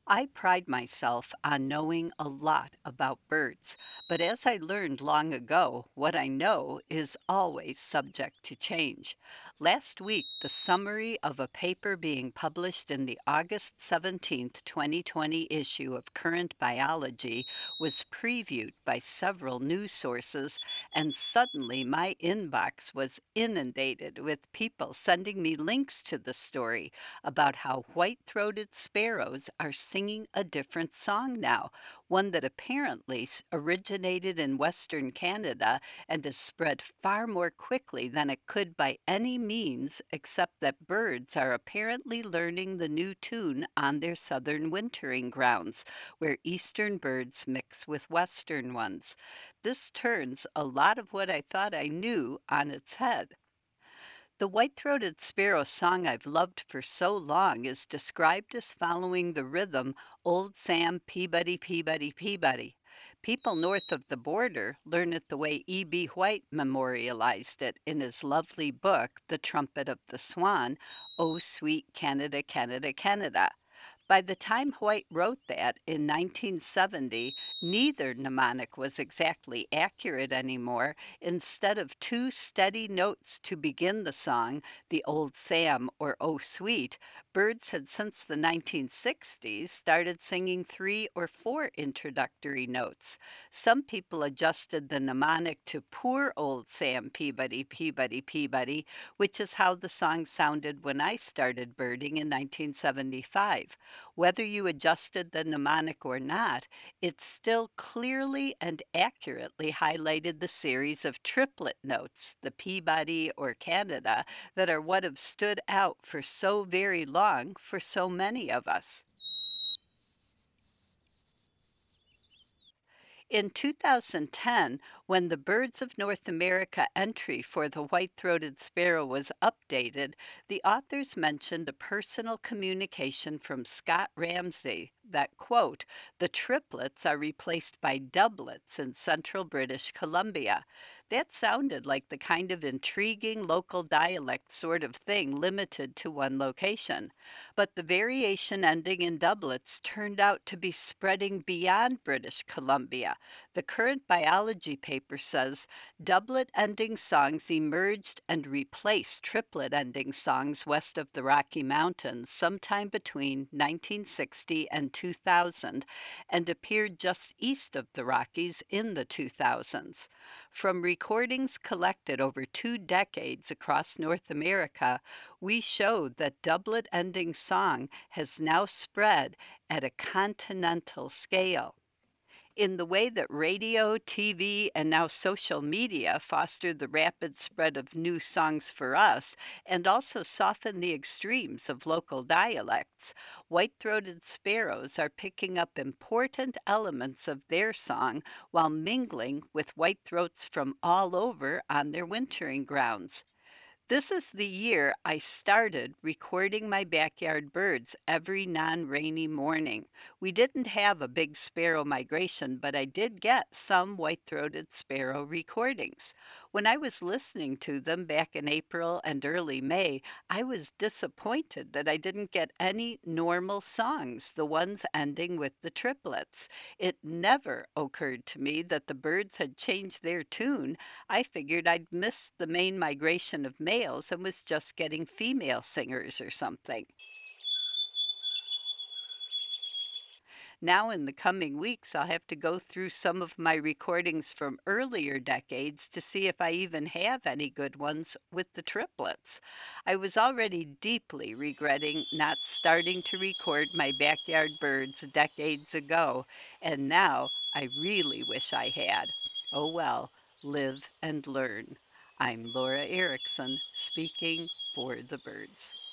I pride myself on knowing a lot about birds, but as I learned long ago, what I know is always subject to change. Last week, the summary of a paper being published in the August 17th, 2020 issue of Current Biology was previewed by several news sources, and suddenly my inbox was inundated with people sending me links to the story about how white throated sparrows are singing a different song now, one that apparently originated in Western Canada and has spread far more quickly than it could by any means, except that birds are apparently learning the new tune on their southern wintering grounds, where eastern birds mix with western ones. This turns a lot of what I thought I knew on its head. The white throated sparrow song I've loved for so long is described as following the rhythm Old Sam Peabody, Peabody, Peabody. People north of the border learn it the way E.B. White memorialized it in his lovely book, The Trumpet of the Swan, Oh Sweet Canada, Canada, Canada. By the time White wrote that in 1970, neither mnemonic was exactly accurate anymore. Instead of two steady notes to begin the song, the Old Sam or Oh Sweet, birds had since the 1960s started singing three or four introductory notes. Some people adjusted the mnemonic to Poor Old Sam Peabody, Peabody, Peabody, which is how the song sounded when I started birding in 1975. Whether you adjusted the mnemonic or not, it still clearly and accurately highlighted the series of triplet notes, the Peabody or Canada, that are what have stood out for so very long for so many of us. In 2010, when the Birds of North America entry for the white throated sparrow was updated, the authors mentioned a personal communication from Scott Ramsay that, quote, the triplets are replaced by doublets in central British Columbia. That sounded like the kind of intriguing local dialect sort of thing limited to one location. But the variation ending in doublets turned out to be spreading beyond British Columbia. The current biology paper says doublet ending songs emerged and replaced triplet ending songs west of the Rocky Mountains sometime between 1960 and 2000 and appeared just east of the Rockies in the 2000s. From recordings collected over 2 decades across North America, we showed that doublet ending song has now spread at a continental scale. In the way that radio, TV, and now social media fostered the rapid spread of new songs for us and also softened the extremes of local dialects, white throated sparrows are picking up important elements of their song while mingling with white throats from all over on their wintering grounds. This is the year I started recording my backyard birds every non rainy morning. We didn't have a big sparrow migration, but I did get some white throated sparrow recordings. When I was listening to them back in April and early May, I was disappointed that I didn't get any normal songs, the ones ending with the triplets. It never occurred to me that the birds had changed their tune. I figured I'd missed the main migration of males and was just getting female singers or something. Now, in the coming weeks, I'll have to go through some of my recordings from earlier decades to see if I even have any good ones with the triplets. I was already deeply regretting not starting to record my backyard birds decades ago, and now I really wish I had. Oh well, live and learn. I'm Laura Erickson, speaking for the birds.